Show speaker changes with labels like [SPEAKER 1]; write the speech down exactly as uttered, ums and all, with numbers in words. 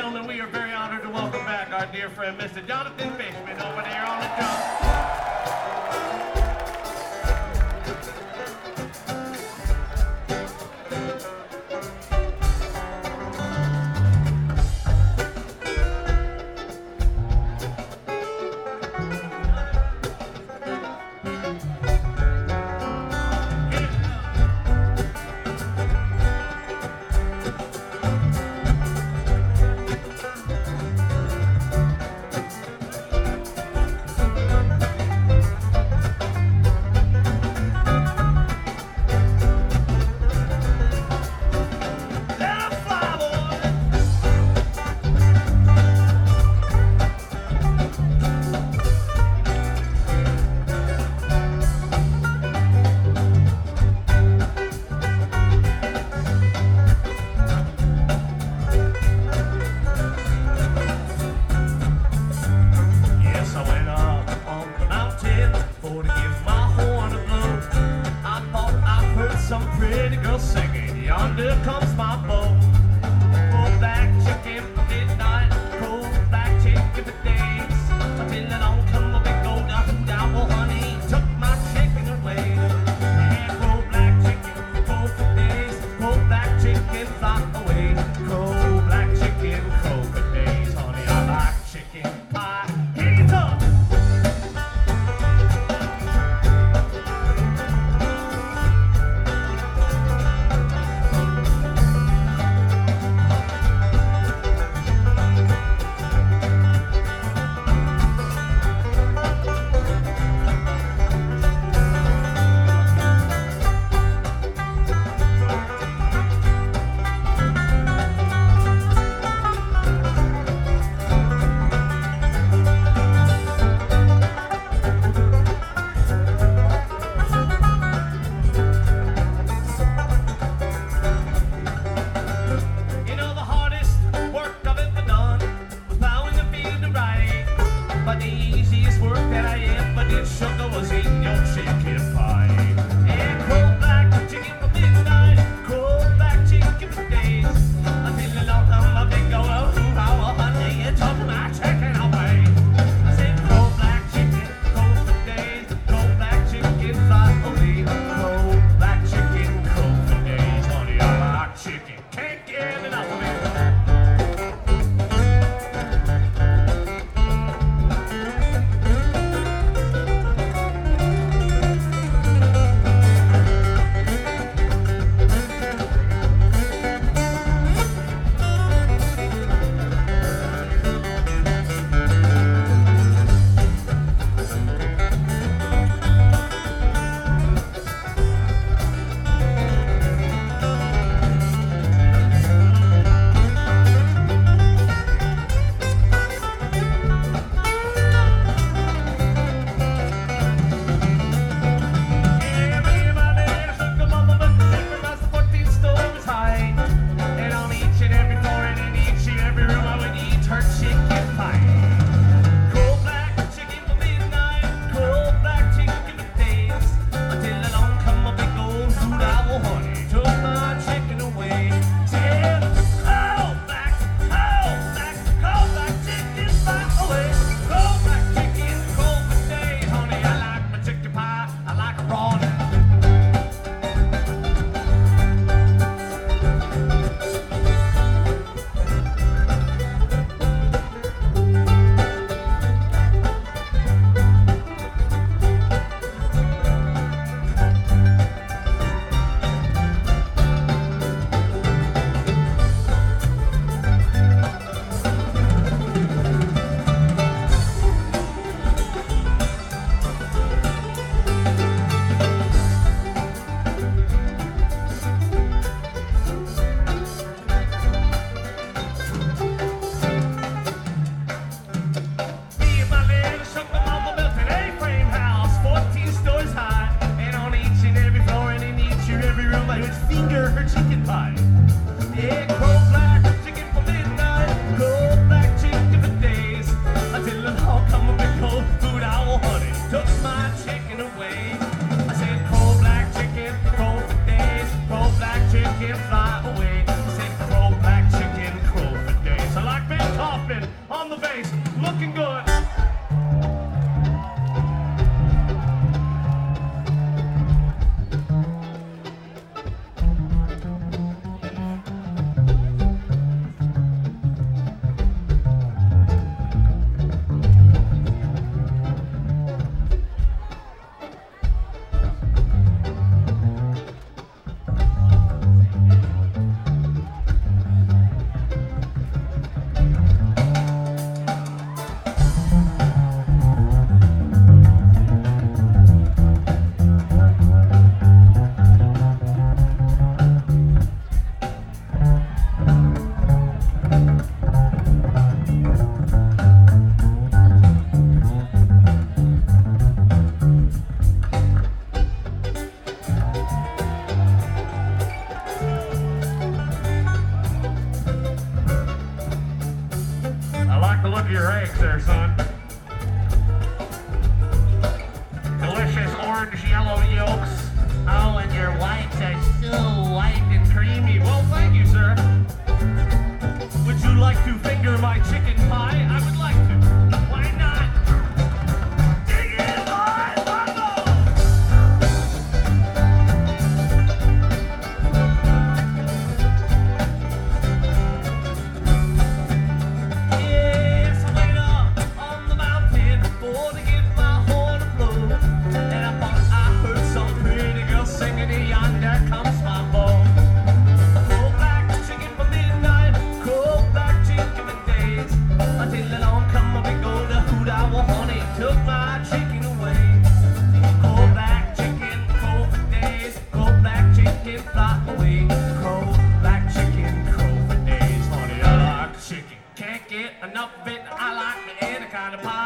[SPEAKER 1] gentlemen, we are very honored to welcome back our dear friend, Mister Jonathan Fishman, over there on the drums. your eggs there, son. Delicious orange yellow yolks. Oh, and your whites are so white and creamy. Well, thank you, sir. Would you like to finger my chicken pie? I would like to. Why not? Dig it, boys! Bundle! Yes, I went up on the mountain for to get my horn to blow. And I thought I heard some pretty girl singing, yonder comes my bow. Cold black chicken for midnight, cold black chicken for days. Until along come a big old hoot owl honey, took my chicken away. Cold black chicken, cold for days, cold black chicken, fly away. Cold black chicken, cold for days, honey, I like chicken. Can't get enough of it, I like me any kind of pie.